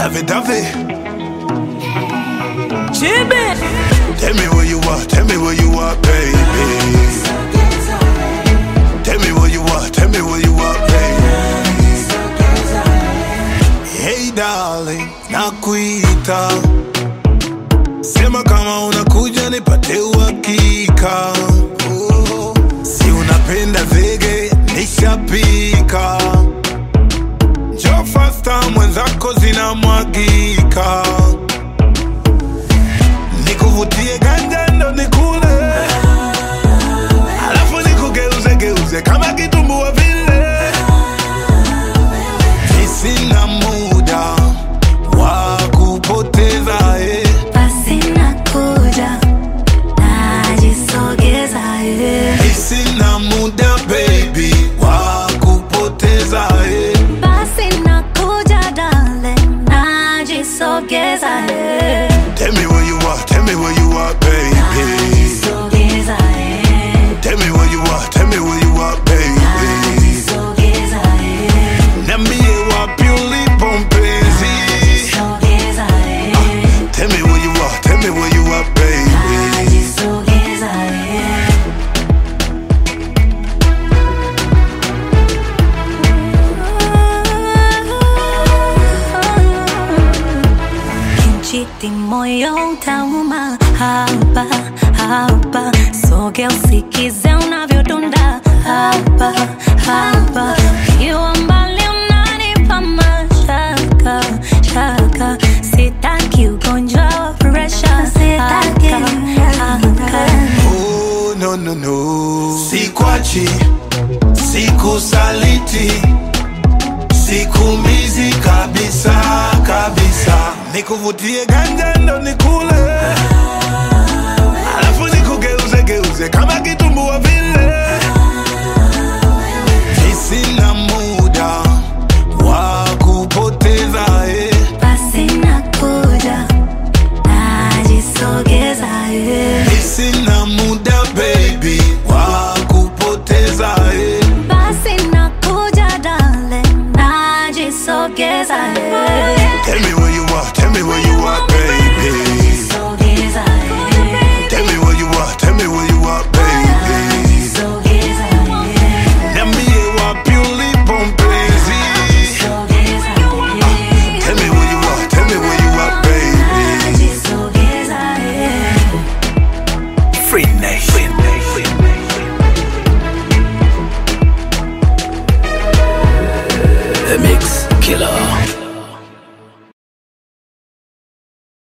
Daffy Daffy. Chibi. Tell me where you are, baby. Tell me where you are, baby. Hey darling, nakuita. Sema kama unakuja nipate uhakika. Si unapenda zege, nishapika. Njoo faster, mwenzako zinamwagika. Nikuvutie ganja ndo nikule, alafu nikugeuze kama kitumbua vile. Sina muda wa kupoteza, basi nakuja, najisogeza, sina muda baby wa kupoteza, basi nakuja darling, najisogeza, Tell me where you are, baby. najisogeza, Tell me where you are, baby. najisogeza, Niambie wapi ulipo mpenzi. najisogeza, Tell me where you are, baby. najisogeza, Kinchiti moyo utauma hapa hapa, sogea usikize unavyodunda hapa hapa, ukiwa mbali unanipa mashaka shaka, sitaki ugonjwa wa presha, sitaki Oh, no. Sikwachi, sikusaliti, sikumizi kabisa. Nikuvutie ganja ndo nikule, alafu nikugeuze kama kitumbua vile. Sina muda wa kupoteza, basi nakuja, najisogeza, sina muda baby wa kupoteza, basi nakuja darling, najisogeza, Tell me where you are,